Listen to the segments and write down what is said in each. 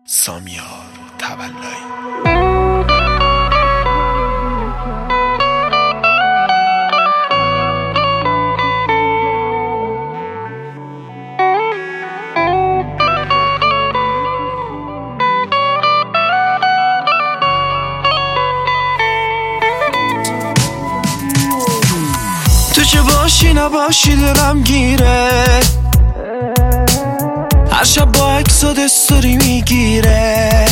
سامیار تولایی. تو چه باشی نباشی دلم گیره، هر شب با عکسات استوری میگیره.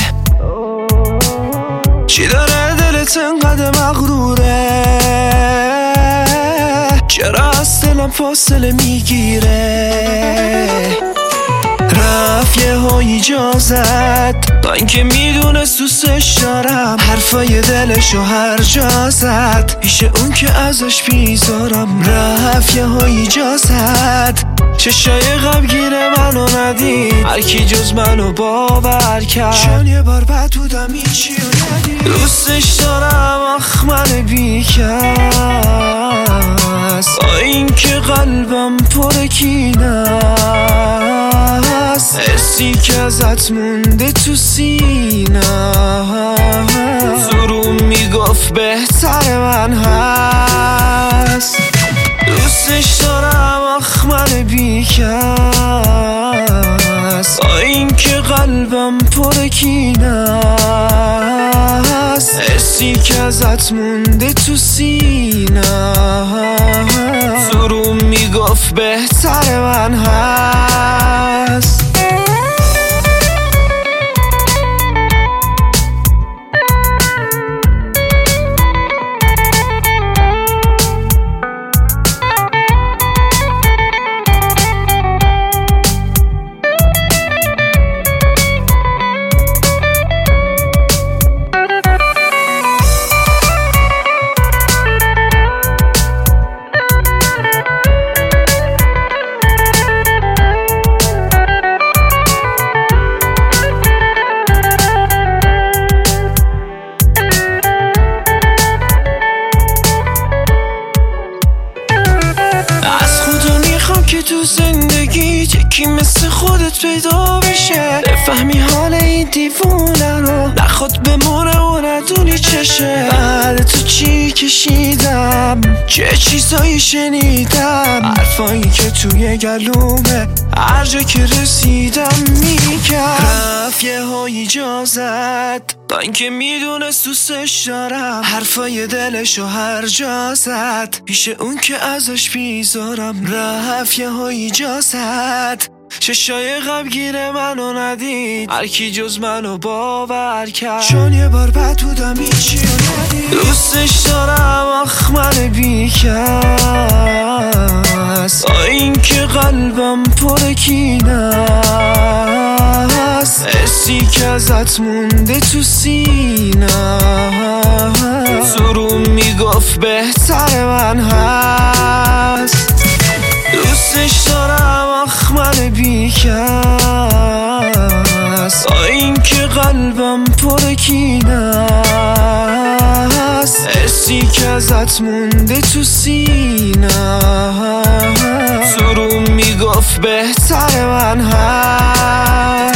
چی داره دلت انقدر مغروره؟ چرا از دلم فاصله میگیره؟ رفت یه های اجازت با اینکه میدونست دوستش دارم، حرفای دلشو هر جا زد پیش اون که ازش بیزارم. رفت یه های اجازت چشای غمگین منو ندید، هر کی جز منو باور کرد. چون یه بار بد بودم هیچی رو ندید. دوستش دارم آخ من بیکس، با اینکه قلبم پر کینه است، حسی که ازت مونده تو سینه. زروم میگفت بهتر من هست. دوستش دارم آخ من بیکس، با اینکه قلبم پر کینه است، حسی که ازت مونده تو سینه. زروم میگفت بهتر من هست. که تو زندگی یکی مثل خودت پیدا بشه، بفهمی حال این دیوونه رو، نخواد بمونه و ندونی چشه. بعد تو چی کشیدم، چه چیزایی شنیدم، حرفایی که توی گلومه هر جا که رسیدم میگم. رفت یه های اجازت با اینکه میدونست دوستش دارم، حرفای دلشو هر جا زد پیش اون که ازش بیزارم. رفت یه های اجازت چشای غمگین منو ندید، هر کی جز منو باور کرد. چون یه بار بد بودم هیچی رو ندید. دوستش دارم آخ من بیکس، با اینکه قلبم پر کینه است، حسی که ازت مونده تو سینه. زروم میگفت بهتر من هست. دوستش دارم آخ من بیکس، با اینکه قلبم پر کینه است، حسی که ازت مونده تو سینه. زروم میگفت بهتر من هست.